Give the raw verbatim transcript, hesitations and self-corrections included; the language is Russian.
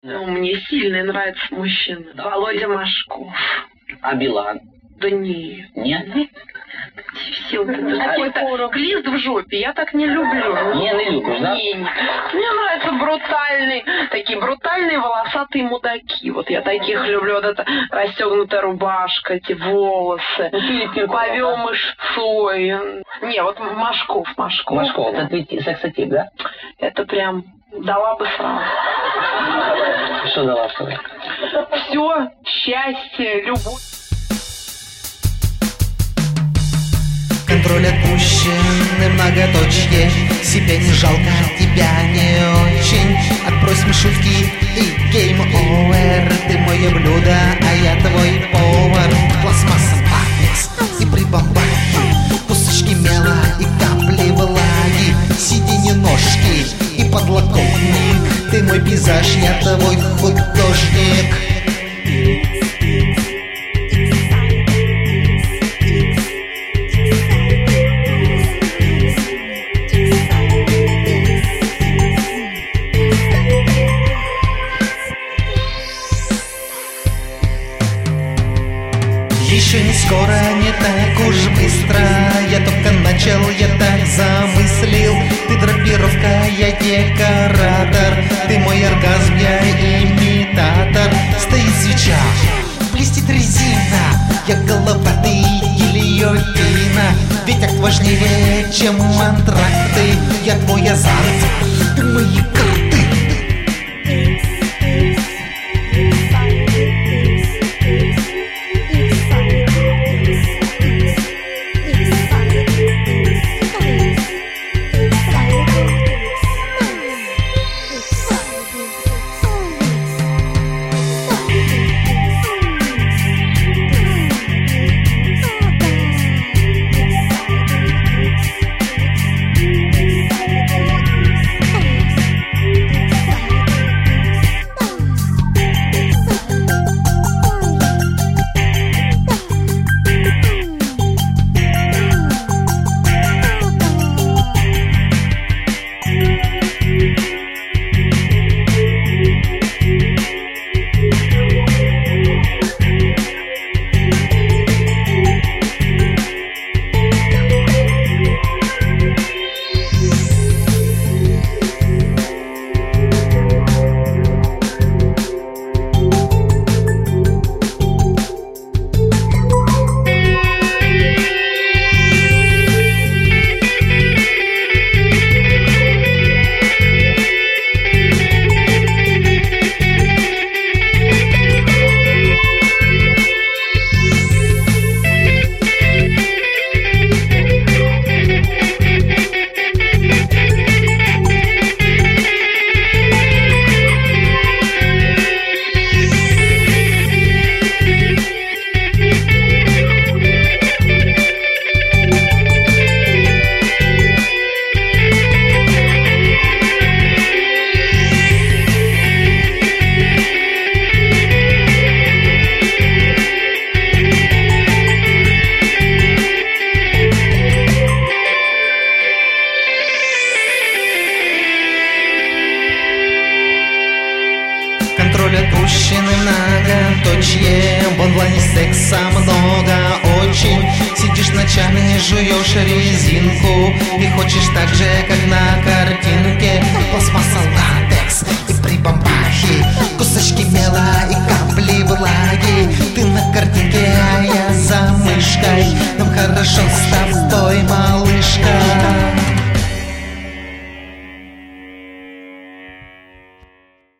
Ну, мне сильно нравится мужчина. Да. Володя Машков. А Билан? Да нет. Нет? Все вот это какой-то клист в жопе. Я так не люблю. Не, не любишь, да? Не, не. Мне нравятся брутальные, такие брутальные волосатые мудаки. Вот я таких люблю. Вот эта расстегнутая рубашка, эти волосы. Ну, повел мышцой. Не, вот Машков, Машков. Машков, это ты сексотип, да? Это прям дала бы сразу. Что дала сразу? Все, счастье, любовь. Контроль отпущенный, многоточие. Себя не жалко, тебя не очень. Отбросим шутки и гейм овер. Ты мое блюдо, а я твой повар. Пластмасса пахнет и прибамбахи. Кусочки мела и капли влаги. Сиденье ножки и подлокотник. Ты мой пейзаж, я твой художник. Еще не скоро, не так уж быстро. Я только начал, я так замыслил. Ты драпировка, я декоратор. Ты мой оргазм, я имитатор. Стоит свеча, блестит резина. Я голова, ты гильотина. Ведь акт важнее, чем антракты. Я твой азарт, ты мои карты. Контроль отпущенный, многоточие. В онлайне секса много очень. Сидишь ночами, жуешь резинку и хочешь так же, как на картинке. Пластмасса, латекс и прибамбахи. Кусочки мела и капли влаги. Ты на картинке, а я за мышкой. Нам хорошо с тобой, малышка.